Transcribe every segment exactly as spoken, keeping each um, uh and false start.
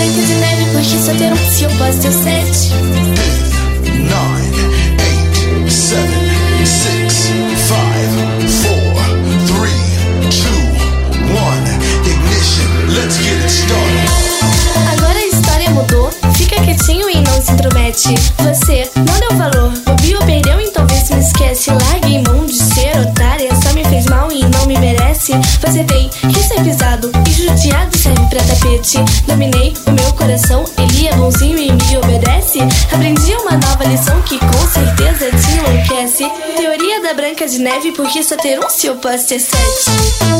Branca de Neve, porque só ter um se eu posso ter sete. nine, eight, seven, six, five, four, three, two, one. Ignition, let's get it started. Agora a história mudou, fica quietinho e não se intromete. Você não deu valor, bobeou, perdeu, então vê se me esquece. Larguei mão de ser otária, só me fez mal e não me merece. Você tem que ser pisado e judiado serve pra tapete. Dominei o meu coração, ele é bonzinho e me obedece. Aprendi uma nova lição que com certeza te enlouquece. Teoria da Branca de Neve, porque só ter um se eu posso ter sete.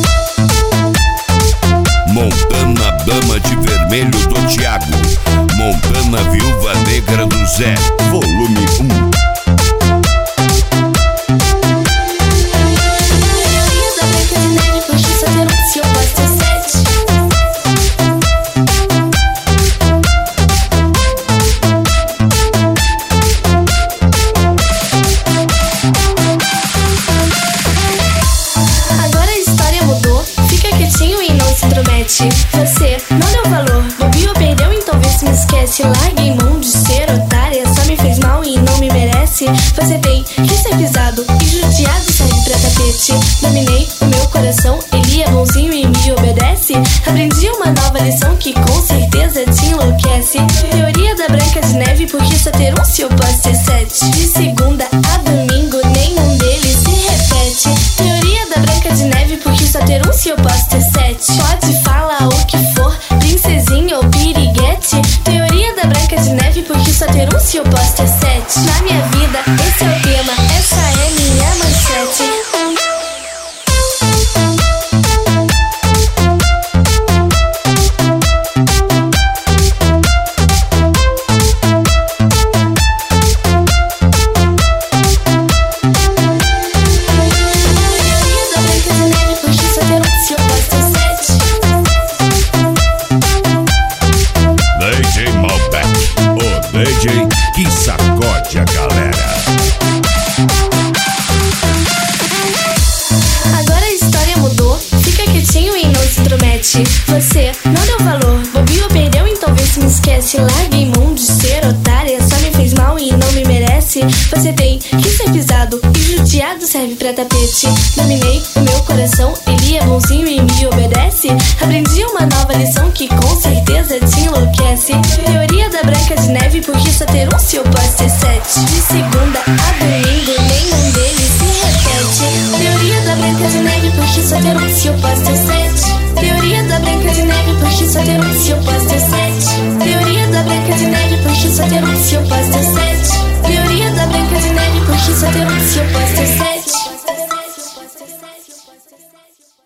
Montana Dama de Vermelho do Thiago, Montana Viúva Negra do Zé, volume um. Teoria da Branca de Neve, porque só ter um se eu posso ter sete. Agora a história mudou, fica quietinho e não se intromete. Você não deu valor, bobeou, perdeu, então vê se me esquece. Larguei mão de ser otária, só me fez mal e não me merece. Você tem que ser pisado e judiado serve pra tapete. Dominei o meu coração, ele é bonzinho e me obedece. Aprendi uma nova lição que com certeza te enlouquece. Teoria da Branca de Neve, porque só ter um se eu posso ter sete. De segunda a domingo, nenhum deles se repete. Teoria da Branca de Neve, porque só ter um se eu posso ter sete. Pode falar o que for, princesinha ou piriguete. Teoria da Branca de Neve, porque só ter um se eu posso ter sete. Na minha vida, esse é o tema, essa é minha manchete. D J Malbec, o D J que sacode a galera. Agora a história mudou, fica quietinho e não se intromete. Você não deu valor, bobeou, perdeu, então vê se me esquece. Larguei mão de ser otária, só me fez mal e não me merece. Você tem que ser pisado e judiado serve pra tapete. Dominei o meu coração, ele é bonzinho e me obedece. Aprendi uma nova lição que com certeza te enlouquece. Teoria da Branca de Neve, porque só ter um se eu posso ter sete. De segunda a domingo, nenhum deles se repete. Teoria da Branca de Neve, porque só ter um se eu posso ter sete. Teoria da Branca de Neve, porque só ter um se eu posso ter sete. Teoria da Branca de Neve, porque só ter um se eu posso ter sete. Teoria da Branca de Neve, porque só ter um se eu posso ter sete.